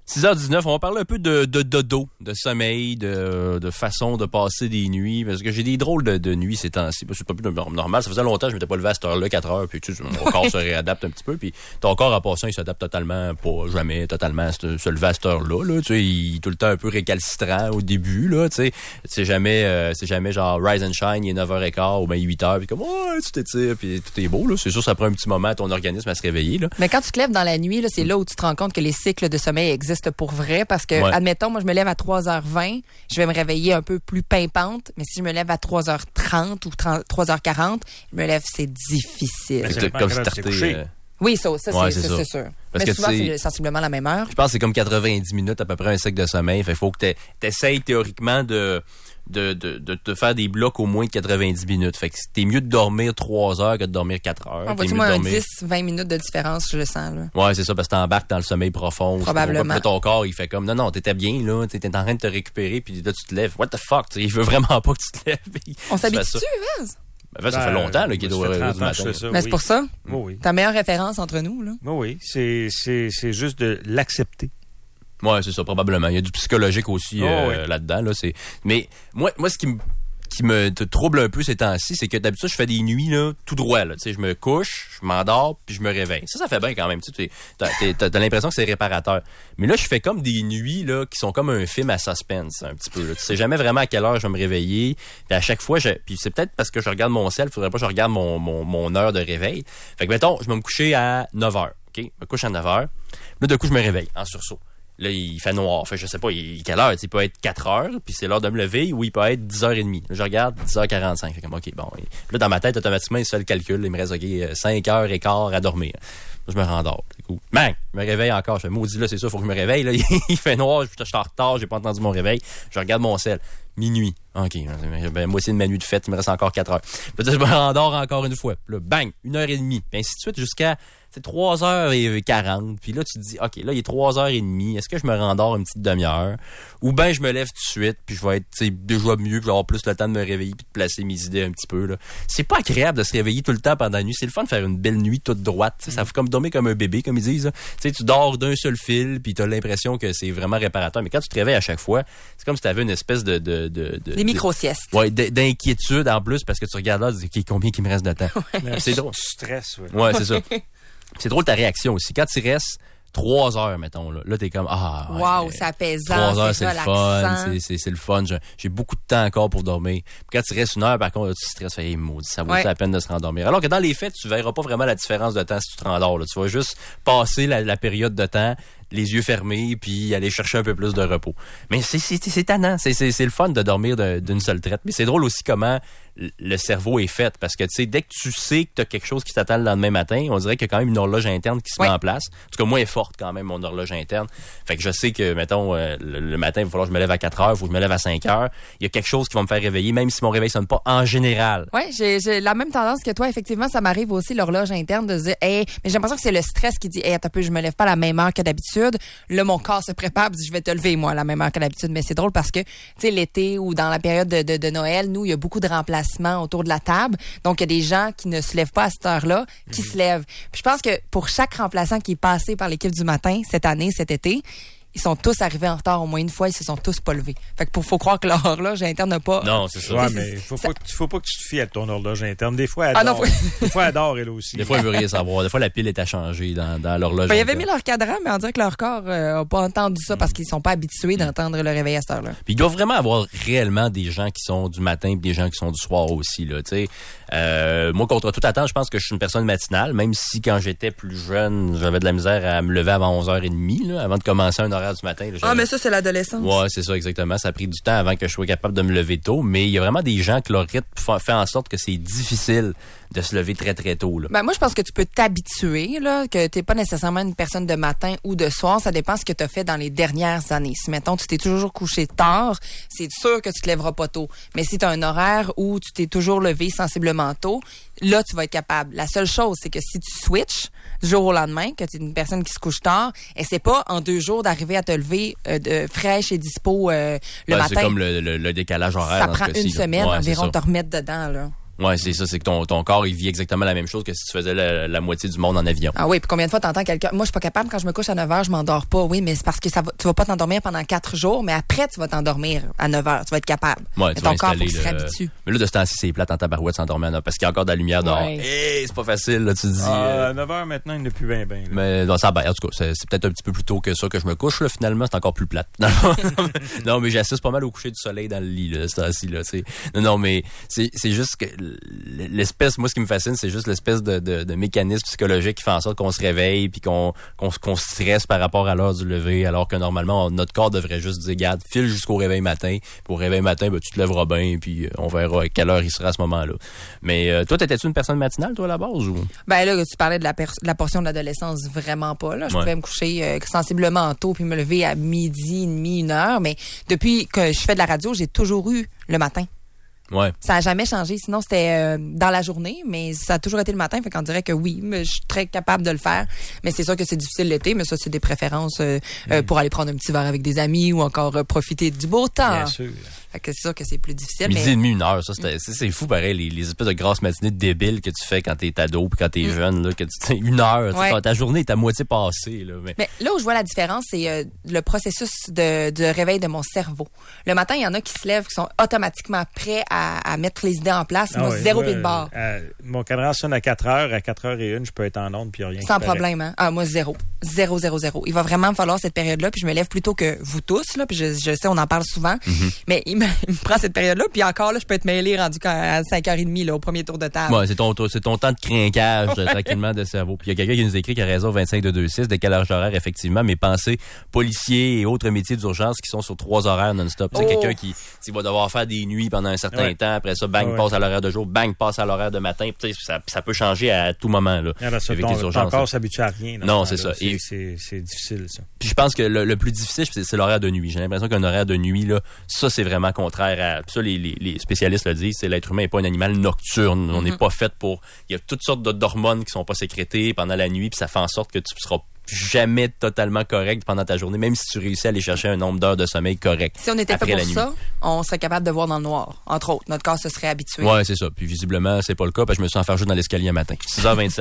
6h19, on va parler un peu de dodo, de sommeil, de façon de passer des nuits, parce que j'ai des drôles de nuits ces temps-ci. C'est pas plus normal. Ça faisait longtemps que je m'étais pas levé à cette heure-là, 4 heures, puis tu sais, mon corps se réadapte un petit peu, puis ton corps en passant, il s'adapte totalement, pas jamais totalement se lever à cette heure-là, là, tu sais, il est tout le temps un peu récalcitrant au début, là, tu sais. C'est jamais genre rise and shine, il est 9h15 ou bien 8h, puis comme, tu t'étires, puis tout est beau, là. C'est sûr, ça prend un petit moment à ton organisme à se réveiller, là. Mais quand tu te lèves dans la nuit, là, c'est là où tu te rends compte que les cycles de sommeil existent pour vrai, parce que, admettons, moi, je me lève à 3h20, je vais me réveiller un peu plus pimpante, mais si je me lève à 3h30 ou 3h40, je me lève, c'est difficile. C'est comme si t'es oui, ça c'est sûr. Parce mais que souvent, c'est sensiblement la même heure. Je pense que c'est comme 90 minutes à peu près un cycle de sommeil. Fait qu'il faut que t'essayes théoriquement de te faire des blocs au moins de 90 minutes. Fait que t'es mieux de dormir 3 heures que de dormir 4 heures. On voit-tu moi un 10-20 minutes de différence, je le sens, là. Ouais, c'est ça, parce que t'embarques dans le sommeil profond. Probablement. Ton corps, il fait comme, non, t'étais bien, là, t'étais en train de te récupérer, puis là, tu te lèves. What the fuck? Il veut vraiment pas que tu te lèves. On s'habitue, Vaz? Ça fait longtemps là, qu'il est au matin. Mais c'est pour ça. Oui. Ta meilleure référence entre nous, là. Oui, c'est juste de l'accepter. Ouais, c'est ça, probablement. Il y a du psychologique aussi là-dedans. Là, mais moi, ce qui me trouble un peu ces temps-ci, c'est que d'habitude, je fais des nuits là, tout droit. Là. Tu sais, je me couche, je m'endors, puis je me réveille. Ça fait bien quand même. Tu sais, t'as l'impression que c'est réparateur. Mais là, je fais comme des nuits là qui sont comme un film à suspense, un petit peu. Là. Tu sais jamais vraiment à quelle heure je vais me réveiller. Puis à chaque fois, puis c'est peut-être parce que je regarde mon cell, faudrait pas que je regarde mon heure de réveil. Fait que, mettons, je vais me coucher à 9h. OK? Je me couche à 9h. Là, de coup, je me réveille en sursaut. Là, il fait noir. Fait, je sais pas, quelle heure? Il peut être 4 heures, puis c'est l'heure de me lever, ou il peut être 10h30. Là, je regarde, 10h45. Fait comme, OK, bon. Là, dans ma tête, automatiquement, il se fait le calcul. Il me reste, 5h15 à dormir. Là, je me rendors. C'est cool. Bang! Je me réveille encore. Je fais, maudit, là, c'est ça, faut que je me réveille. Là, il fait noir, je suis en retard, j'ai pas entendu mon réveil. Je regarde mon cell. Minuit. OK. Moitié de ma nuit de fête, il me reste encore 4 heures. Puis là, je me rendors encore une fois. Puis là, bang! 1h30. Puis ainsi de suite jusqu'à 3h40. Puis là, tu te dis, OK, là, il est 3h30. Est-ce que je me rendors une petite demi-heure? Ou bien je me lève tout de suite, puis je vais être déjà mieux, puis je vais avoir plus le temps de me réveiller, puis de placer mes idées un petit peu. Là. C'est pas agréable de se réveiller tout le temps pendant la nuit. C'est le fun de faire une belle nuit toute droite. Ça fait comme dormir comme un bébé, comme ils disent. Tu dors d'un seul fil, puis tu as l'impression que c'est vraiment réparateur. Mais quand tu te réveilles à chaque fois, c'est comme si tu avais une espèce des micro-siestes. Ouais, d'inquiétude en plus, parce que tu regardes là, tu dis, combien il me reste de temps? C'est drôle. Stress, ouais, c'est ça. C'est drôle ta réaction aussi. Quand tu restes 3 heures, mettons, là t'es comme, wow, c'est apaisant, 3 heures, c'est le fun, c'est le fun. J'ai beaucoup de temps encore pour dormir. Puis quand tu restes 1 heure, par contre, là, tu stresses, maudit, ça vaut la peine de se rendormir. Alors que dans les faits, tu verras pas vraiment la différence de temps si tu te rendors, là. Tu vas juste passer la période de temps, les yeux fermés, puis aller chercher un peu plus de repos. Mais c'est tannant. C'est le fun de dormir d'une seule traite. Mais c'est drôle aussi comment le cerveau est fait. Parce que, tu sais, dès que tu sais que tu as quelque chose qui t'attend le lendemain matin, on dirait qu'il y a quand même une horloge interne qui se met en place. En tout cas, moi, elle est forte quand même, mon horloge interne. Fait que je sais que, mettons, le matin, il va falloir que je me lève à 4 heures, il faut que je me lève à 5 heures. Il y a quelque chose qui va me faire réveiller, même si mon réveil sonne pas en général. Oui, j'ai la même tendance que toi. Effectivement, ça m'arrive aussi, l'horloge interne, de se dire, mais j'ai l'impression que c'est le stress qui dit, attends un peu, je me lève pas à la même heure que d'habitude. Là, mon corps se prépare, dit, je vais te lever, moi, à la même heure que d'habitude. Mais c'est drôle parce que, tu sais, l'été ou dans la période de Noël, nous, il y a beaucoup de remplacements autour de la table. Donc, il y a des gens qui ne se lèvent pas à cette heure-là, qui se lèvent. Puis je pense que pour chaque remplaçant qui est passé par l'équipe du matin, cette année, cet été, ils sont tous arrivés en retard au moins une fois, ils se sont tous pas levés. Fait que faut croire que leur horloge interne n'a pas... Non, c'est ça. Ouais, mais faut pas que tu te fies à ton horloge interne. Des fois, elle dort. Des fois, elle dort, elle aussi. Des fois, elle veut rien savoir. Des fois, la pile est à changer dans l'horloge. Ils avaient mis leur cadran, mais on dirait que leur corps n'a pas entendu ça parce qu'ils sont pas habitués d'entendre le réveil à cette heure-là. Puis il doit vraiment avoir réellement des gens qui sont du matin et des gens qui sont du soir aussi, là, tu sais. Moi, contre toute attente, je pense que je suis une personne matinale, même si quand j'étais plus jeune, j'avais de la misère à me lever avant 11h30, là, avant de commencer un horaire du matin. Là, mais ça, c'est l'adolescence. Ouais, c'est ça, exactement. Ça a pris du temps avant que je sois capable de me lever tôt, mais il y a vraiment des gens que leur rythme fait en sorte que c'est difficile de se lever très, très tôt, là. Ben, moi, je pense que tu peux t'habituer, là, que t'es pas nécessairement une personne de matin ou de soir. Ça dépend ce que tu as fait dans les dernières années. Si, mettons, tu t'es toujours couché tard, c'est sûr que tu te lèveras pas tôt. Mais si tu as un horaire où tu t'es toujours levé sensiblement tôt, là, tu vas être capable. La seule chose, c'est que si tu switches du jour au lendemain, que tu es une personne qui se couche tard, essaie pas en 2 jours d'arriver à te lever fraîche et dispo le matin. C'est comme le décalage horaire. Ça prend une semaine environ de te remettre dedans, là. Ouais, c'est ça, c'est que ton corps, il vit exactement la même chose que si tu faisais la moitié du monde en avion. Ah oui, puis combien de fois t'entends quelqu'un... Moi, je suis pas capable, quand je me couche à 9h, je m'endors pas. Oui, mais c'est parce que tu vas pas t'endormir pendant 4 jours, mais après, tu vas t'endormir à 9h. Tu vas être capable. Ouais, mais ton corps, faut qu'il se réhabitue. Mais là, de ce temps-ci, c'est plate en tabarouette s'endormir à 9h parce qu'il y a encore de la lumière dehors. Ouais. Hey, c'est pas facile, là, tu te dis. À 9h maintenant, il n'est plus bien. Mais non, ça en tout cas, c'est peut-être un petit peu plus tôt que ça que je me couche, là, finalement, c'est encore plus plate. Non, mais j'assiste pas mal au coucher du soleil dans le lit, là, ce temps-ci, là, tu sais. Non, mais c'est juste que l'espèce, moi, ce qui me fascine, c'est juste l'espèce de mécanisme psychologique qui fait en sorte qu'on se réveille puis qu'on stresse par rapport à l'heure du lever, alors que normalement, notre corps devrait juste dire, garde, file jusqu'au réveil matin. Puis au réveil matin, ben, tu te lèveras bien puis on verra à quelle heure il sera à ce moment-là. Mais toi, t'étais-tu une personne matinale, toi, à la base, ou? Ben là, tu parlais de la portion de l'adolescence, vraiment pas, là. Je pouvais me coucher sensiblement tôt puis me lever à midi et demi, 1h, mais depuis que je fais de la radio, j'ai toujours eu le matin. Ouais. Ça a jamais changé. Sinon, c'était dans la journée, mais ça a toujours été le matin. Fait qu'on dirait que oui, mais je suis très capable de le faire. Mais c'est sûr que c'est difficile l'été, mais ça, c'est des préférences pour aller prendre un petit verre avec des amis ou encore profiter du beau temps. Bien sûr. Fait que c'est sûr que c'est plus difficile. Midi et demi, 1h, ça, c'est fou, pareil, les espèces de grasses matinées débiles que tu fais quand t'es ado puis quand t'es jeune, là, que tu 1h, ouais. Ta journée est à moitié passée, là. Mais là où je vois la différence, c'est le processus de réveil de mon cerveau. Le matin, il y en a qui se lèvent, qui sont automatiquement prêts à mettre les idées en place. Moi, zéro pied de barre. Mon cadran sonne à 4h, à 4h01, je peux être en onde puis rien. Sans problème, hein. Ah, moi, zéro. Il va vraiment me falloir cette période-là, puis je me lève plus tôt que vous tous, là, puis je sais, on en parle souvent. Mais il me prend cette période-là, puis encore, là, je peux être mêlé rendu à 5h30, là, au premier tour de table. Ouais, c'est ton temps de crinquage, tranquillement, de cerveau. Puis il y a quelqu'un qui nous écrit qui a raison, 25-226, décalage horaire, effectivement, mais pensez policiers et autres métiers d'urgence qui sont sur 3 horaires non-stop. C'est quelqu'un qui va devoir faire des nuits pendant un certain temps, après ça, bang, passe à l'horaire de jour, bang, passe à l'horaire de matin. Ça peut changer à tout moment, là. Avec les urgences. Ton corps s'habitue à rien. Non, c'est ça. C'est difficile, ça. Puis je pense que le plus difficile, c'est l'horaire de nuit. J'ai l'impression qu'un horaire de nuit, là, ça, c'est vraiment contraire à... Ça, les spécialistes le disent, c'est l'être humain n'est pas un animal nocturne. On n'est pas fait pour... Il y a toutes sortes d'hormones qui sont pas sécrétées pendant la nuit, puis ça fait en sorte que tu seras jamais totalement correct pendant ta journée, même si tu réussis à aller chercher un nombre d'heures de sommeil correct. Si on était fait pour ça, on serait capable de voir dans le noir. Entre autres, notre corps se serait habitué. Ouais, c'est ça. Puis visiblement, c'est pas le cas, parce que je me suis enfargé dans l'escalier un matin. 6h27.